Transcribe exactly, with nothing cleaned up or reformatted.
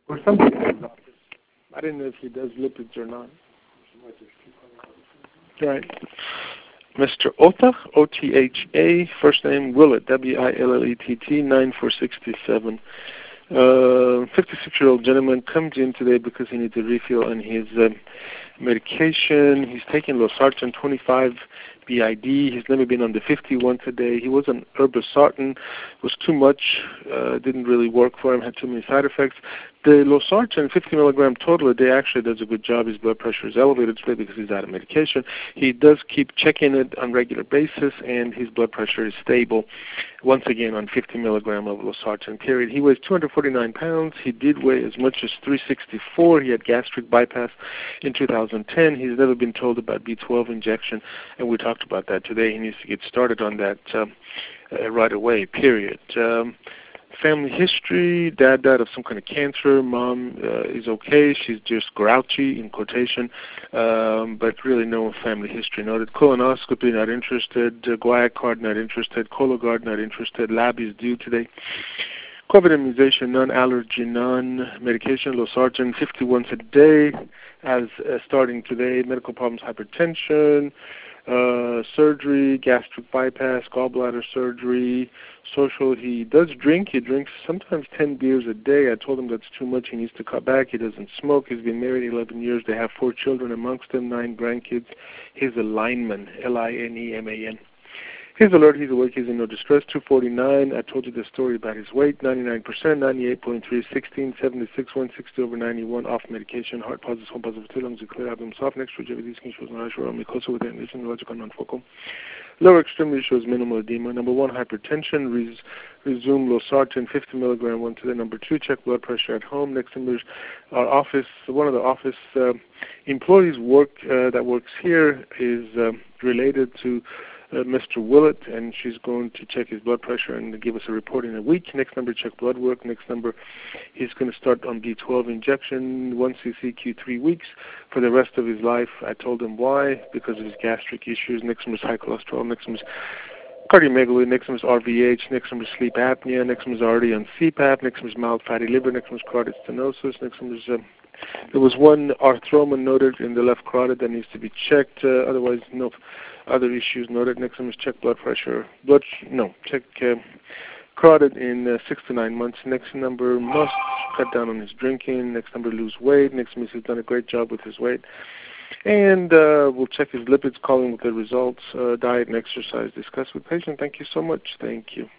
Or something. I didn't know if he does lipids or not. Right. Mister Otha, O T H A, first name Willett, W I L L E T T, nine four six seven. Uh, fifty-six-year-old gentleman comes in today because he needs a refill on his uh, medication. He's taking losartan twenty-five B I D. He's never been on the fifty once a day. He was on irbesartan. It was too much. Uh, didn't really work for him. Had too many side effects. The losartan, fifty milligram total a day, actually does a good job. His blood pressure is elevated today because he's out of medication. He does keep checking it on a regular basis, and his blood pressure is stable. Once again, on fifty milligram of losartan period. He weighs two hundred forty-nine pounds. He did weigh as much as three sixty-four. He had gastric bypass in two thousand ten. He's never been told about B twelve injection, and we talked about that today. He needs to get started on that um, uh, right away, period. Um, family history, dad died of some kind of cancer. Mom uh, is okay. She's just grouchy, in quotation, um, but really no family history noted. Colonoscopy, not interested. Uh, Guaiacard, not interested. Cologuard, not interested. Lab is due today. COVID immunization, none. Allergy, none. Medication, losartan, fifty once a day, as uh, starting today. Medical problems, hypertension, uh, surgery, gastric bypass, gallbladder surgery. Social, he does drink. He drinks sometimes ten beers a day. I told him that's too much. He needs to cut back. He doesn't smoke. He's been married eleven years. They have four children amongst them, nine grandkids. He's a lineman, L I N E M A N. His alert, he's awake, he's in no distress, two forty-nine. I told you the story about his weight, ninety-nine percent, ninety-eight point three, sixteen, seventy-six, one sixty over ninety-one, off medication, heart positive, home positive, two lungs, clear out himself, next to J V D skin shows no issue, only closer with animation, logical, non-focal. Lower extremity shows minimal edema. Number one, hypertension, res, resume losartan, fifty milligram, one to the number two, check blood pressure at home. Next number is our office, one of the office uh, employees work uh, that works here is uh, related to Uh, Mister Willett, and she's going to check his blood pressure and give us a report in a week. Next number, check blood work. Next number, he's going to start on B twelve injection, one cc Q three weeks for the rest of his life. I told him why, because of his gastric issues. Next number is high cholesterol. Next number is cardiomegaly. Next number is R V H. Next number is sleep apnea. Next number is already on C PAP. Next number is mild fatty liver. Next number is carotid stenosis. Next number is uh, there was one arthroma noted in the left carotid that needs to be checked. Uh, otherwise, no other issues noted. Next one is check blood pressure. Blood, no, check uh, carotid in uh, six to nine months. Next number, must cut down on his drinking. Next number, lose weight. Next number, he's done a great job with his weight. And uh, we'll check his lipids, calling with the results, uh, diet and exercise. Discuss with patient. Thank you so much. Thank you.